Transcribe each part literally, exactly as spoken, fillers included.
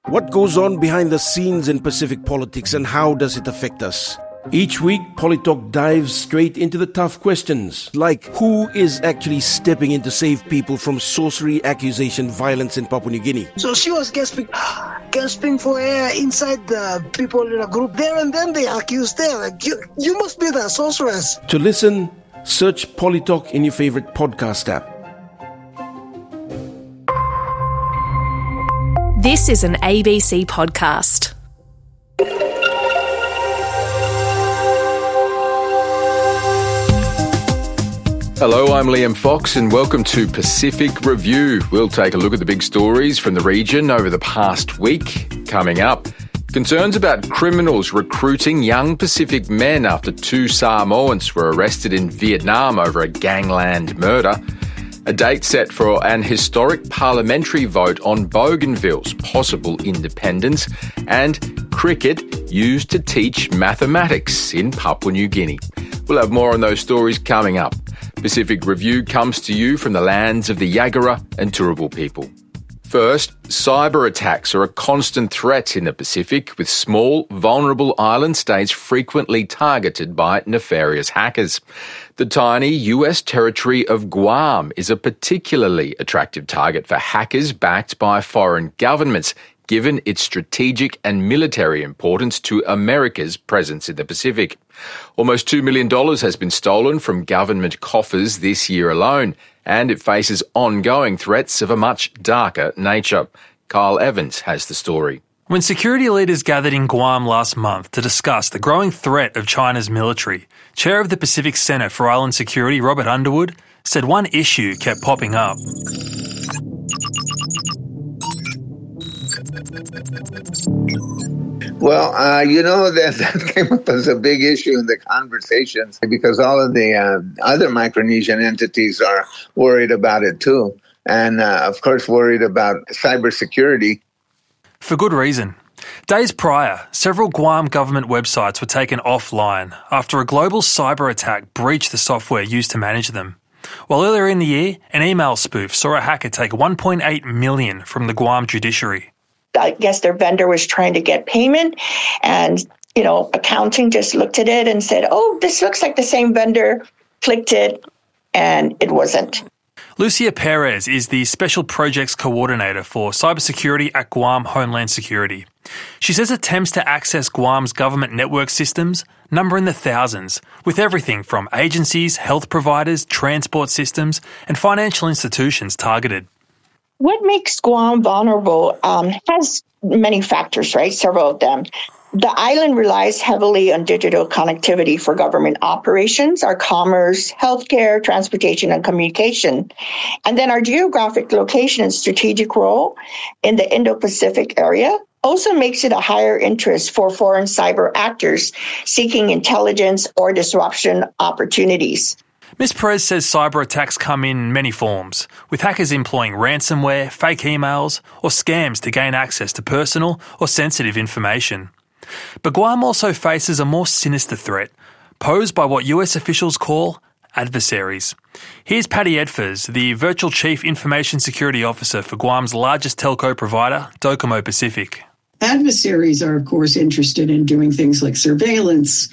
What goes on behind the scenes in Pacific politics and how does it affect us? Each week, Polytalk dives straight into the tough questions, like who is actually stepping in to save people from sorcery accusation violence in Papua New Guinea? So she was gasping, gasping for air inside the people in a group there, and then they accused her, like, you, you must be the sorceress. To listen, search Polytalk in your favorite podcast app. This is an A B C podcast. Hello, I'm Liam Fox and welcome to Pacific Review. We'll take a look at the big stories from the region over the past week. Coming up, concerns about criminals recruiting young Pacific men after two Samoans were arrested in Vietnam over a gangland murder. A date set for an historic parliamentary vote on Bougainville's possible independence, and cricket used to teach mathematics in Papua New Guinea. We'll have more on those stories coming up. Pacific Review comes to you from the lands of the Yagara and Turrbal people. First, cyber attacks are a constant threat in the Pacific, with small, vulnerable island states frequently targeted by nefarious hackers. The tiny U S territory of Guam is a particularly attractive target for hackers backed by foreign governments, given its strategic and military importance to America's presence in the Pacific. Almost two million dollars has been stolen from government coffers this year alone, and it faces ongoing threats of a much darker nature. Kyle Evans has the story. When security leaders gathered in Guam last month to discuss the growing threat of China's military, Chair of the Pacific Center for Island Security, Robert Underwood, said one issue kept popping up. Well, uh, you know, that, that came up as a big issue in the conversations because all of the uh, other Micronesian entities are worried about it too. And, uh, of course, worried about cybersecurity. For good reason. Days prior, several Guam government websites were taken offline after a global cyber attack breached the software used to manage them. While earlier in the year, an email spoof saw a hacker take one point eight million dollars from the Guam judiciary. I guess their vendor was trying to get payment, and, you know, accounting just looked at it and said, oh, this looks like the same vendor, clicked it, and it wasn't. Lucia Perez is the Special Projects Coordinator for Cybersecurity at Guam Homeland Security. She says attempts to access Guam's government network systems number in the thousands, with everything from agencies, health providers, transport systems, and financial institutions targeted. What makes Guam vulnerable um, has many factors, right? Several of them. The island relies heavily on digital connectivity for government operations, our commerce, healthcare, transportation, and communication. And then our geographic location and strategic role in the Indo-Pacific area also makes it a higher interest for foreign cyber actors seeking intelligence or disruption opportunities. Miz Perez says cyber attacks come in many forms, with hackers employing ransomware, fake emails, or scams to gain access to personal or sensitive information. But Guam also faces a more sinister threat, posed by what U S officials call adversaries. Here's Patty Edfers, the Virtual Chief Information Security Officer for Guam's largest telco provider, Docomo Pacific. Adversaries are, of course, interested in doing things like surveillance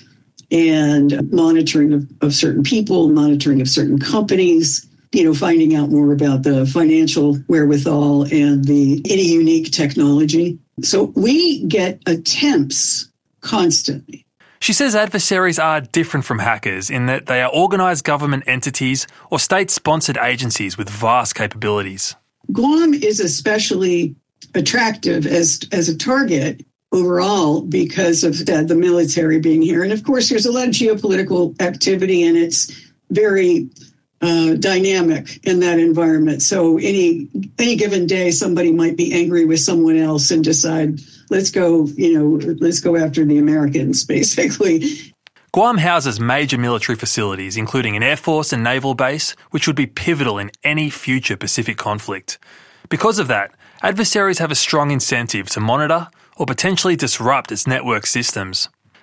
and monitoring of, of certain people, monitoring of certain companies, you know, finding out more about the financial wherewithal and the any unique technology. So we get attempts constantly. She says adversaries are different from hackers in that they are organised government entities or state-sponsored agencies with vast capabilities. Guam is especially attractive as, as a target overall because of the, the military being here. And of course, there's a lot of geopolitical activity and it's very uh, dynamic in that environment. So any any given day, somebody might be angry with someone else and decide, let's go, you know, let's go after the Americans, basically. Guam houses major military facilities, including an Air Force and naval base, which would be pivotal in any future Pacific conflict. Because of that, adversaries have a strong incentive to monitor or potentially disrupt its network systems.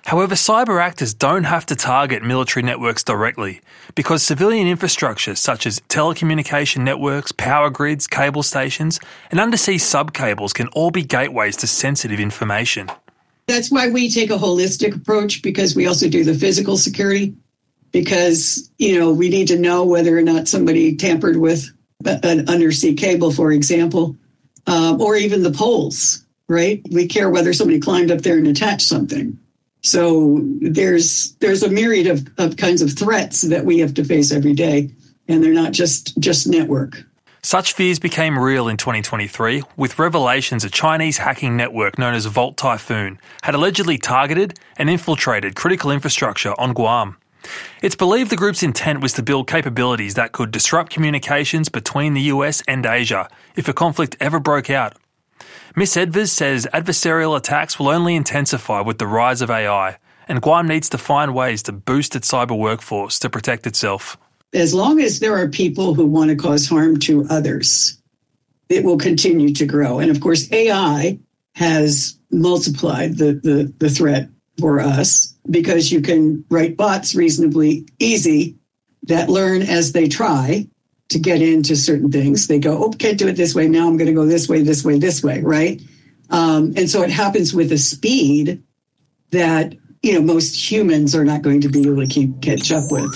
However, cyber actors don't have to target military networks directly because civilian infrastructure such as telecommunication networks, power grids, cable stations, and undersea subcables can all be gateways to sensitive information. That's why we take a holistic approach, because we also do the physical security, because, you know, we need to know whether or not somebody tampered with an undersea cable, for example, um, or even the poles, right? We care whether somebody climbed up there and attached something. So there's there's a myriad of, of kinds of threats that we have to face every day, and they're not just, just network. Such fears became real in twenty twenty-three with revelations a Chinese hacking network known as Volt Typhoon had allegedly targeted and infiltrated critical infrastructure on Guam. It's believed the group's intent was to build capabilities that could disrupt communications between the U S and Asia if a conflict ever broke out. Miss Edvers says adversarial attacks will only intensify with the rise of A I, and Guam needs to find ways to boost its cyber workforce to protect itself. As long as there are people who want to cause harm to others, it will continue to grow. And of course, A I has multiplied the, the, the threat for us, because you can write bots reasonably easy that learn as they try to get into certain things. They go, oh, can't do it this way. Now I'm going to go this way, this way, this way, right? Um, and so it happens with a speed that, you know, most humans are not going to be able to keep catch up with.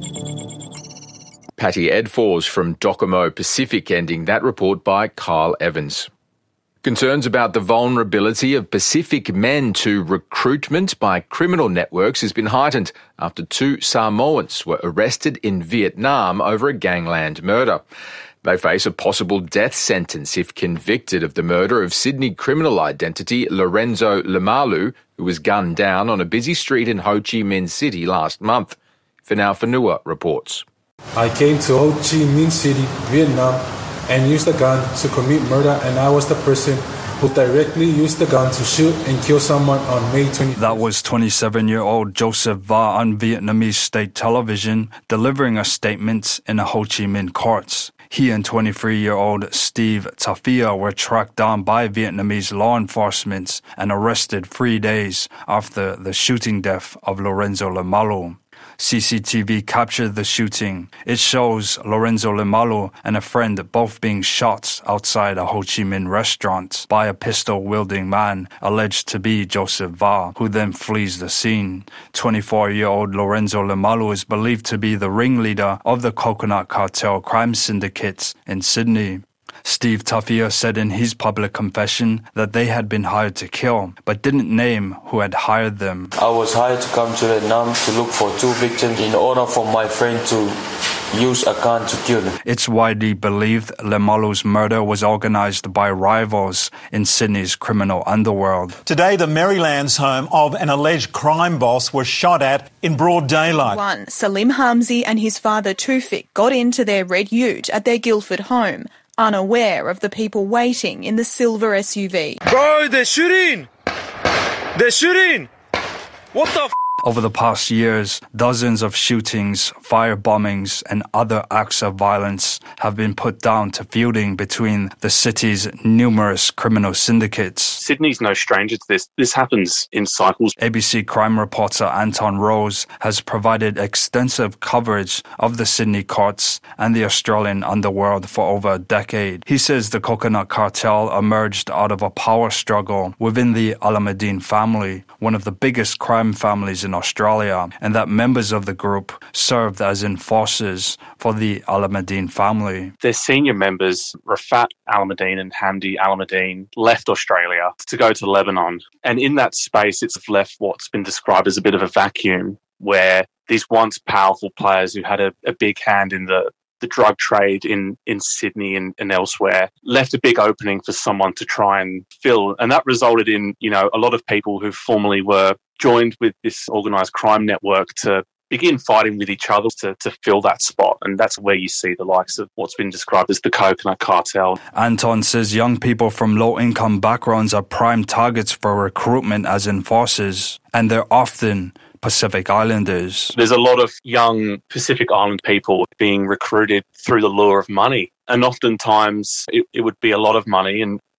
Patty Edfors from Docomo Pacific, ending that report by Kyle Evans. Concerns about the vulnerability of Pacific men to recruitment by criminal networks has been heightened after two Samoans were arrested in Vietnam over a gangland murder. They face a possible death sentence if convicted of the murder of Sydney criminal identity Lorenzo Lemalu, who was gunned down on a busy street in Ho Chi Minh City last month. Finau Fanua reports. I came to Ho Chi Minh City, Vietnam, and used a gun to commit murder, and I was the person who directly used the gun to shoot and kill someone on May twentieth. That was twenty-seven-year-old Joseph Va on Vietnamese state television, delivering a statement in the Ho Chi Minh courts. He and twenty-three-year-old Steve Tafia were tracked down by Vietnamese law enforcement and arrested three days after the shooting death of Lorenzo Lemalu. C C T V captured the shooting. It shows Lorenzo Lemalu and a friend both being shot outside a Ho Chi Minh restaurant by a pistol-wielding man alleged to be Joseph Va, who then flees the scene. twenty-four-year-old Lorenzo Lemalu is believed to be the ringleader of the Coconut Cartel crime syndicate in Sydney. Steve Tafia said in his public confession that they had been hired to kill, but didn't name who had hired them. I was hired to come to Vietnam to look for two victims in order for my friend to use a gun to kill them. It's widely believed Lemalu's murder was organized by rivals in Sydney's criminal underworld. Today, the Marylands home of an alleged crime boss was shot at in broad daylight. One, Salim Hamzi and his father Tufik got into their red ute at their Guildford home, unaware of the people waiting in the silver S U V. Bro, they're shooting! They're shooting! What the f***? Over the past years, dozens of shootings, fire bombings, and other acts of violence have been put down to feuding between the city's numerous criminal syndicates. Sydney's no stranger to this. This happens in cycles. A B C crime reporter Anton Rose has provided extensive coverage of the Sydney courts and the Australian underworld for over a decade. He says the Coconut Cartel emerged out of a power struggle within the Alameddine family, one of the biggest crime families in Australia, and that members of the group served as enforcers for the Alameddine family. Their senior members, Rafat Alameddine and Hamdi Alameddine, left Australia to go to Lebanon. And in that space, it's left what's been described as a bit of a vacuum, where these once powerful players who had a, a big hand in the the drug trade in, in Sydney and, and elsewhere left a big opening for someone to try and fill. And that resulted in, you know, a lot of people who formerly were joined with this organised crime network to begin fighting with each other to, to fill that spot. And that's where you see the likes of what's been described as the Coconut Cartel. Anton says young people from low-income backgrounds are prime targets for recruitment as enforcers, and they're often Pacific Islanders. There's a lot of young Pacific Island people being recruited through the lure of money. And oftentimes it, it would be a lot of money, and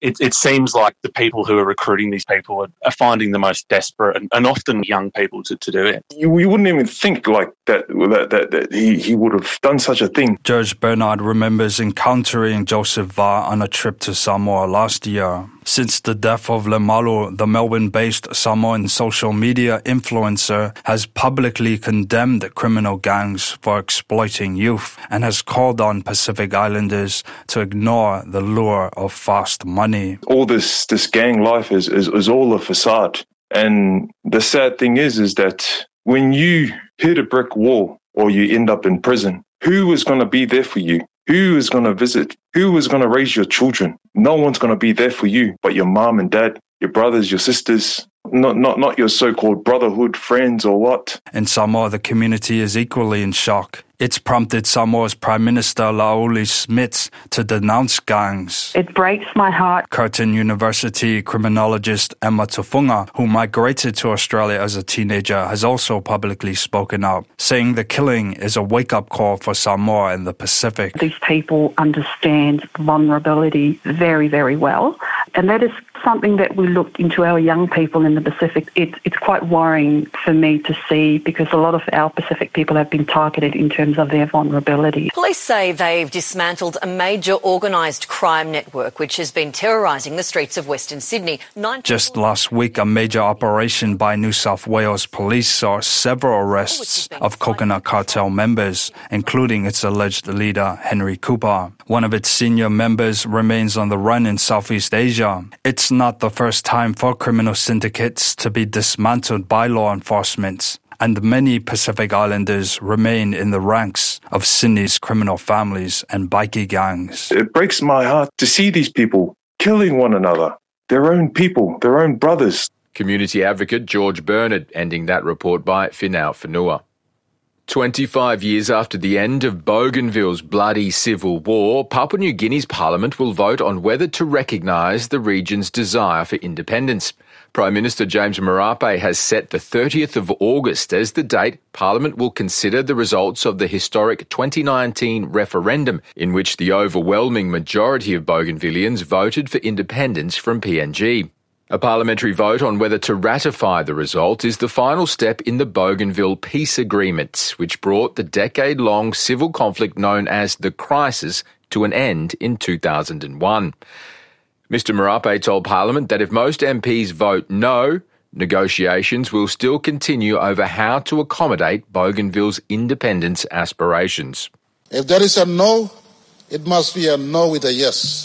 it, it seems like the people who are recruiting these people are, are finding the most desperate and, and often young people to, to do it. You, you wouldn't even think like that, that, that, that he, he would have done such a thing. Judge Bernard remembers encountering Joseph Vah on a trip to Samoa last year. Since the death of Lemalu, the Melbourne-based Samoan social media influencer has publicly condemned criminal gangs for exploiting youth and has called on Pacific Islanders to ignore the lure of fast money. All this this gang life is, is, is all a facade. And the sad thing is, is that when you hit a brick wall or you end up in prison, who is going to be there for you? Who is going to visit? Who is going to raise your children? No one's going to be there for you but your mom and dad, your brothers, your sisters, not not not your so-called brotherhood friends or what. In Samoa, the community is equally in shock. It's prompted Samoa's Prime Minister Laoli Smits to denounce gangs. It breaks my heart. Curtin University criminologist Emma Tufunga, who migrated to Australia as a teenager, has also publicly spoken out, saying the killing is a wake-up call for Samoa and the Pacific. These people understand vulnerability very, very well, and that is something that we look into our young people in the Pacific. It, it's quite worrying for me to see because a lot of our Pacific people have been targeted in terms of their vulnerability. Police say they've dismantled a major organised crime network which has been terrorising the streets of Western Sydney. Nine Just last week, a major operation by New South Wales Police saw several arrests of Coconut Cartel members, including its alleged leader, Henry Cooper. One of its senior members remains on the run in Southeast Asia. It's not the first time for criminal syndicates to be dismantled by law enforcement, and many Pacific Islanders remain in the ranks of Sydney's criminal families and bikie gangs. It breaks my heart to see these people killing one another, their own people, their own brothers. Community advocate George Bernard ending that report by Finau Whenua. twenty-five years after the end of Bougainville's bloody civil war, Papua New Guinea's parliament will vote on whether to recognise the region's desire for independence. Prime Minister James Marape has set the thirtieth of August as the date Parliament will consider the results of the historic twenty nineteen referendum, in which the overwhelming majority of Bougainvilleans voted for independence from P N G. A parliamentary vote on whether to ratify the result is the final step in the Bougainville Peace Agreement, which brought the decade-long civil conflict known as the Crisis to an end in two thousand one. Mister Marape told Parliament that if most M Ps vote no, negotiations will still continue over how to accommodate Bougainville's independence aspirations. If there is a no, it must be a no with a yes.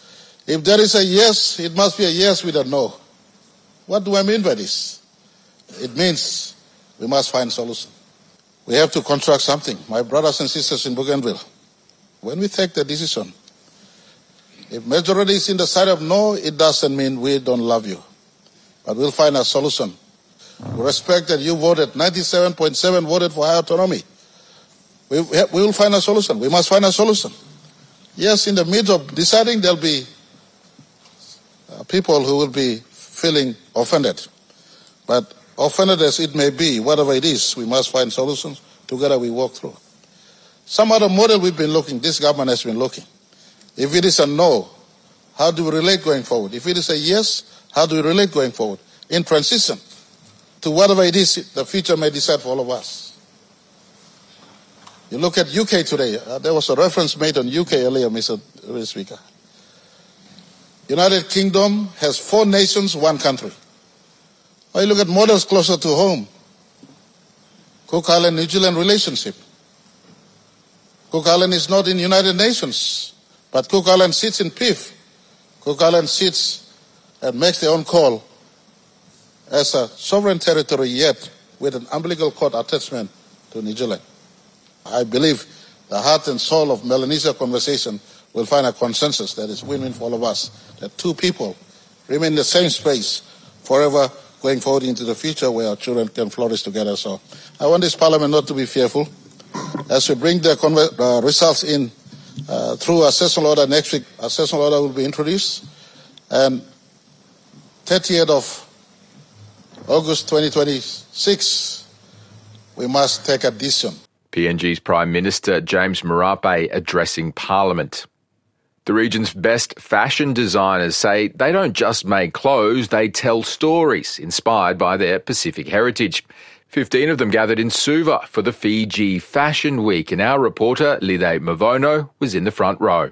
If there is a yes, it must be a yes with a no. What do I mean by this? It means we must find a solution. We have to construct something. My brothers and sisters in Bougainville, when we take the decision, if majority is in the side of no, it doesn't mean we don't love you. But we'll find a solution. We respect that you voted, ninety-seven point seven voted for high autonomy. We, we will find a solution. We must find a solution. Yes, in the midst of deciding, there'll be uh, people who will be feeling offended. But offended as it may be, whatever it is, we must find solutions. Together we walk through. Some other model we've been looking, this government has been looking. If it is a no, how do we relate going forward? If it is a yes, how do we relate going forward? In transition to whatever it is the future may decide for all of us. You look at U K today. Uh, there was a reference made on U K earlier, Mister Speaker. United Kingdom has four nations, one country. Or you look at models closer to home. Cook Island, New Zealand relationship. Cook Island is not in United Nations. But Cook Island sits in P I F. Cook Island sits and makes their own call as a sovereign territory, yet with an umbilical cord attachment to New Zealand. I believe the heart and soul of Melanesia conversation will find a consensus that is win-win for all of us, that two people remain in the same space forever going forward into the future where our children can flourish together. So I want this parliament not to be fearful. As we bring the conver- uh, results in Uh, through a sessional order next week, a sessional order will be introduced, and thirtieth of August twenty twenty-six, we must take a decision. P N G's Prime Minister James Marape addressing Parliament. The region's best fashion designers say they don't just make clothes, they tell stories inspired by their Pacific heritage. Fifteen of them gathered in Suva for the Fiji Fashion Week, and our reporter Lide Mavono was in the front row.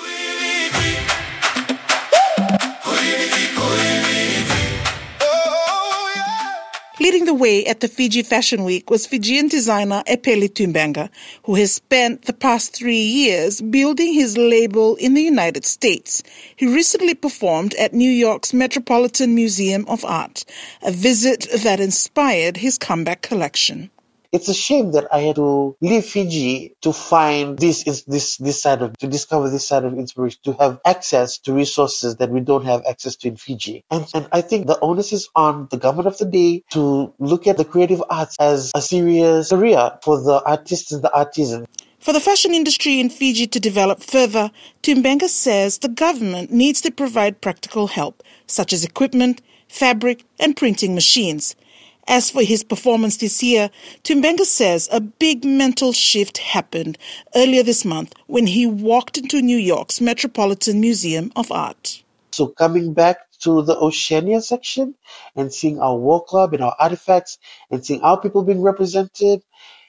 Leading the way at the Fiji Fashion Week was Fijian designer Epeli Tuimbanga, who has spent the past three years building his label in the United States. He recently performed at New York's Metropolitan Museum of Art, a visit that inspired his comeback collection. It's a shame that I had to leave Fiji to find this this this side of, to discover this side of inspiration, to have access to resources that we don't have access to in Fiji. And, and I think the onus is on the government of the day to look at the creative arts as a serious career for the artists and the artisans. For the fashion industry in Fiji to develop further, Tuimbanga says the government needs to provide practical help, such as equipment, fabric, and printing machines. As for his performance this year, Tuimbanga says a big mental shift happened earlier this month when he walked into New York's Metropolitan Museum of Art. So coming back to the Oceania section and seeing our war club and our artifacts and seeing our people being represented,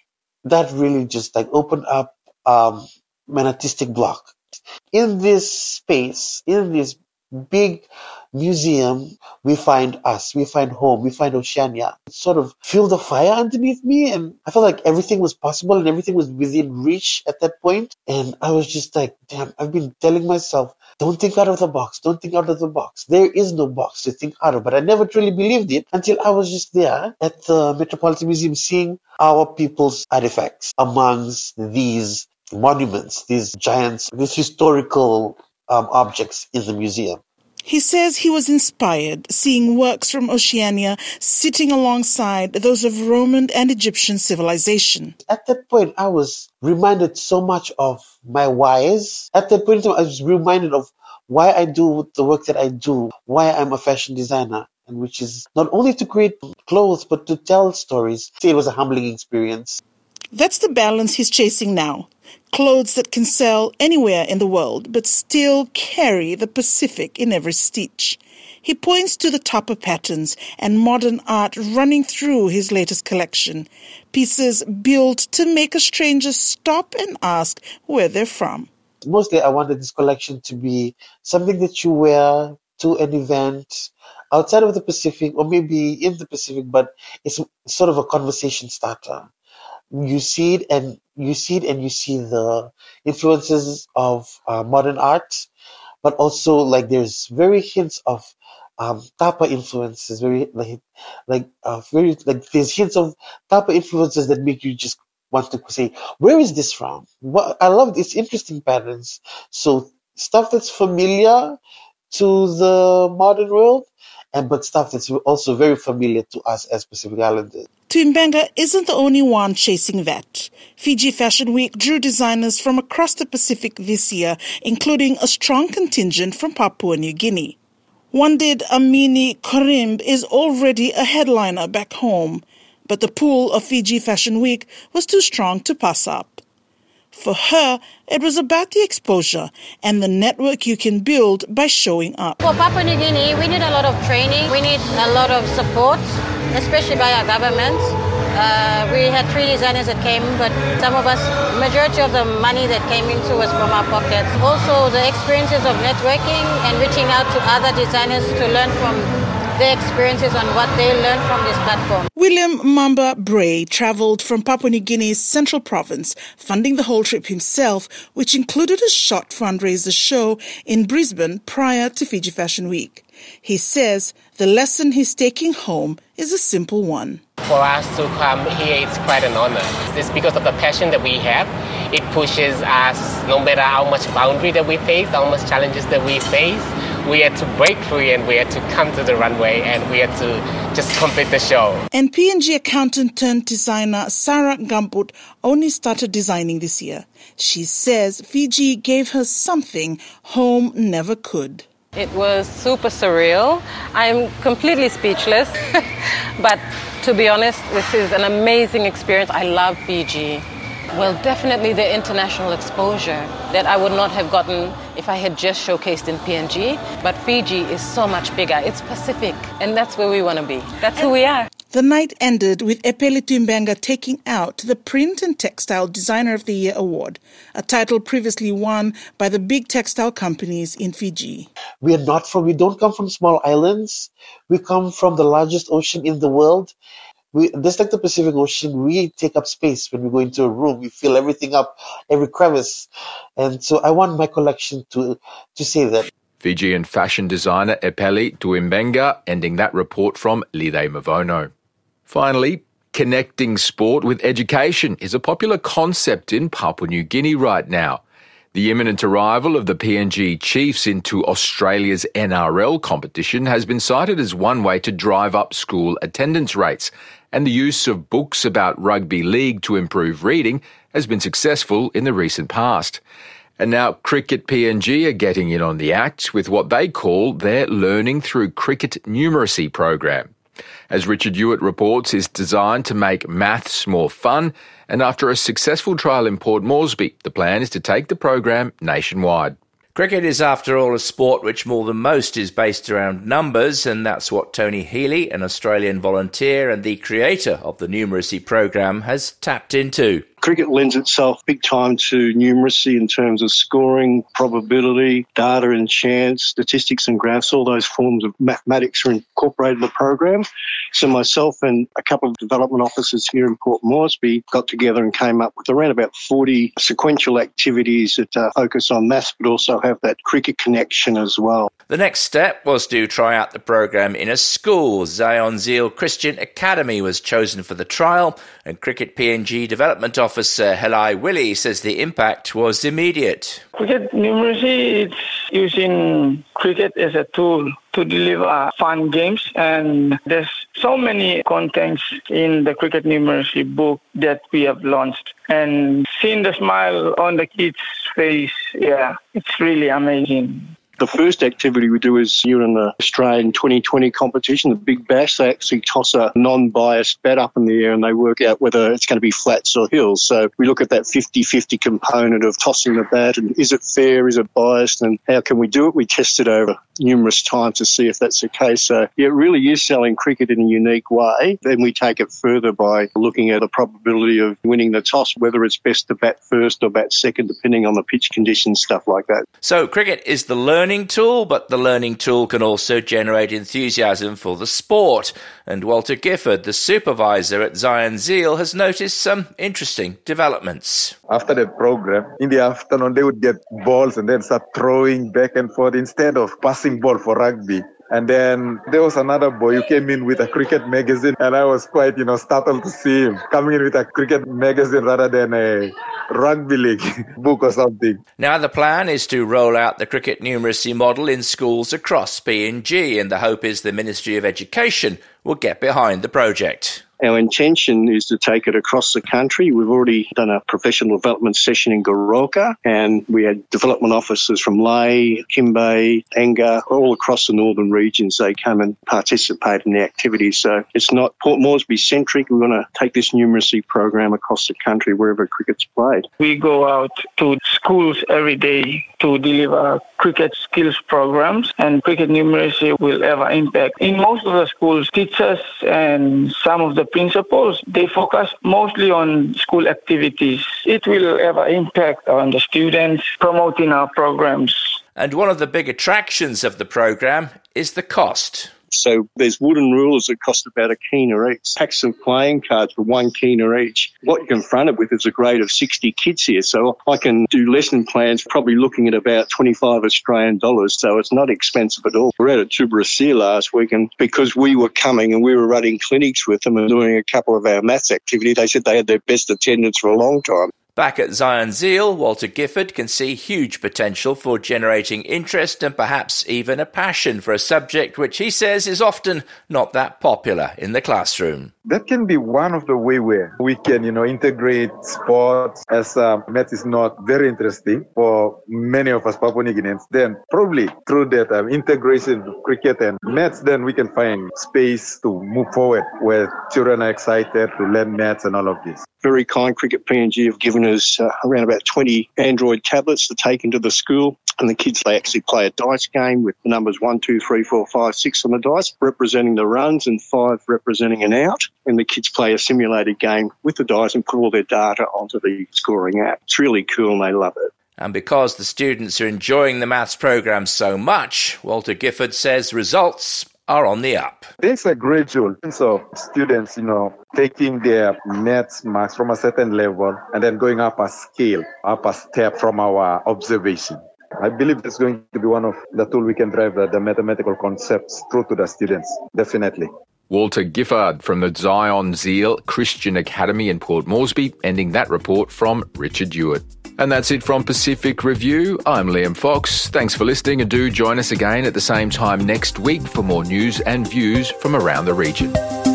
that really just like opened up um, an artistic block. In this space, in this big museum, we find us, we find home, we find Oceania. It sort of fueled a fire underneath me, and I felt like everything was possible and everything was within reach at that point. And I was just like, damn, I've been telling myself, don't think out of the box, don't think out of the box. There is no box to think out of, but I never truly believed it until I was just there at the Metropolitan Museum seeing our people's artifacts amongst these monuments, these giants, these historical um, objects in the museum. He says he was inspired seeing works from Oceania sitting alongside those of Roman and Egyptian civilization. At that point, I was reminded so much of my whys. At that point, I was reminded of why I do the work that I do, why I'm a fashion designer, and which is not only to create clothes, but to tell stories. It was a humbling experience. That's the balance he's chasing now. Clothes that can sell anywhere in the world, but still carry the Pacific in every stitch. He points to the topper patterns and modern art running through his latest collection. Pieces built to make a stranger stop and ask where they're from. Mostly I wanted this collection to be something that you wear to an event outside of the Pacific, or maybe in the Pacific, but it's sort of a conversation starter. You see it and you see it and you see the influences of uh, modern art, but also like there's very hints of um, tapa influences, very like like uh, very like there's hints of tapa influences that make you just want to say, where is this from? What I love its interesting patterns. So stuff that's familiar to the modern world, and but stuff that's also very familiar to us as Pacific Islanders. Tuimbanga isn't the only one chasing that. Fiji Fashion Week drew designers from across the Pacific this year, including a strong contingent from Papua New Guinea. Wandid Amini Korimb is already a headliner back home, but the pool of Fiji Fashion Week was too strong to pass up. For her, it was about the exposure and the network you can build by showing up. For Papua New Guinea, we need a lot of training. We need a lot of support, especially by our government. Uh, we had three designers that came, but some of us, majority of the money that came into was from our pockets. Also, the experiences of networking and reaching out to other designers to learn from their experiences on what they learned from this platform. William Mamba Bray travelled from Papua New Guinea's Central Province, funding the whole trip himself, which included a short fundraiser show in Brisbane prior to Fiji Fashion Week. He says the lesson he's taking home is a simple one. For us to come here, it's quite an honor. It's because of the passion that we have. It pushes us, no matter how much boundary that we face, how much challenges that we face, we had to break free and we had to come to the runway and we had to just complete the show. And P and G accountant turned designer Sarah Gambut only started designing this year. She says Fiji gave her something home never could. It was super surreal. I'm completely speechless. But to be honest, this is an amazing experience. I love Fiji. Well, definitely the international exposure that I would not have gotten if I had just showcased in P N G. But Fiji is so much bigger. It's Pacific, and that's where we want to be. That's who we are. The night ended with Epeli Tuimbenga taking out the Print and Textile Designer of the Year award, a title previously won by the big textile companies in Fiji. We are not from, we don't come from small islands. We come from the largest ocean in the world. We, just like the Pacific Ocean, we take up space when we go into a room. We fill everything up, every crevice. And so I want my collection to, to say that. Fijian fashion designer Epeli Tuimbenga, ending that report from Lide Mavono. Finally, connecting sport with education is a popular concept in Papua New Guinea right now. The imminent arrival of the P N G Chiefs into Australia's N R L competition has been cited as one way to drive up school attendance rates, and the use of books about rugby league to improve reading has been successful in the recent past. And now Cricket P N G are getting in on the act with what they call their Learning Through Cricket Numeracy program. As Richard Hewitt reports, it's designed to make maths more fun, and after a successful trial in Port Moresby, the plan is to take the program nationwide. Cricket is, after all, a sport which more than most is based around numbers, and that's what Tony Healy, an Australian volunteer and the creator of the numeracy program, has tapped into. Cricket lends itself big time to numeracy in terms of scoring, probability, data and chance, statistics and graphs. All those forms of mathematics are incorporated in the program. So myself and a couple of development officers here in Port Moresby got together and came up with around about forty sequential activities that uh, focus on maths but also have that cricket connection as well. The next step was to try out the program in a school. Zion Zeal Christian Academy was chosen for the trial, and Cricket P N G Development Officer Helai Willie says the impact was immediate. Cricket numeracy, it's using cricket as a tool to deliver fun games, and there's so many contents in the cricket numeracy book that we have launched, and seeing the smile on the kids' face, yeah, it's really amazing. The first activity we do is here in the Australian twenty twenty competition, the Big Bash. They actually toss a non-biased bat up in the air and they work out whether it's going to be flats or hills. So we look at that fifty-fifty component of tossing the bat and is it fair, is it biased, and how can we do it? We test it over numerous times to see if that's the case. So yeah, it really is selling cricket in a unique way. Then we take it further by looking at the probability of winning the toss, whether it's best to bat first or bat second, depending on the pitch conditions, stuff like that. So cricket is the learning tool, but the learning tool can also generate enthusiasm for the sport. And Walter Gifford, the supervisor at Zion Zeal, has noticed some interesting developments. After the program, in the afternoon, they would get balls and then start throwing back and forth instead of passing ball for rugby. And then there was another boy who came in with a cricket magazine, and I was quite, you know, startled to see him coming in with a cricket magazine rather than a rugby league book or something. Now the plan is to roll out the cricket numeracy model in schools across P N G, and the hope is the Ministry of Education will get behind the project. Our intention is to take it across the country. We've already done a professional development session in Goroka, and we had development officers from Lae, Kimbe, Enga, all across the northern regions. They come and participate in the activities. So it's not Port Moresby centric. We want to take this numeracy program across the country wherever cricket's played. We go out to schools every day to deliver cricket skills programs, and cricket numeracy will have an impact. In most of the schools, teachers and some of the principals, they focus mostly on school activities. It will have an impact on the students promoting our programs. And one of the big attractions of the program is the cost. So there's wooden rulers that cost about a kina each. Packs of playing cards for one kina each. What you confront it with is a grade of sixty kids here. So I can do lesson plans probably looking at about twenty-five Australian dollars. So it's not expensive at all. We're out at Tubarasea last week, and because we were coming and we were running clinics with them and doing a couple of our maths activity, they said they had their best attendance for a long time. Back at Zion Zeal, Walter Gifford can see huge potential for generating interest and perhaps even a passion for a subject which he says is often not that popular in the classroom. That can be one of the way where we can, you know, integrate sports as uh, maths is not very interesting for many of us Papua New Guineans. Then probably through that um, integration of cricket and maths, then we can find space to move forward where children are excited to learn maths and all of this. Very kind Cricket P N G have given us uh, around about twenty Android tablets to take into the school, and the kids, they actually play a dice game with the numbers one, two, three, four, five, six on the dice, representing the runs, and five representing an out. And the kids play a simulated game with the dice and put all their data onto the scoring app. It's really cool and they love it. And because the students are enjoying the maths program so much, Walter Gifford says results are on the up. There's a gradual sense of students, you know, taking their maths marks from a certain level and then going up a scale, up a step from our observation. I believe that's going to be one of the tools we can drive the, the mathematical concepts through to the students, definitely. Walter Gifford from the Zion Zeal Christian Academy in Port Moresby, ending that report from Richard Hewitt. And that's it from Pacific Review. I'm Liam Fox. Thanks for listening, and do join us again at the same time next week for more news and views from around the region.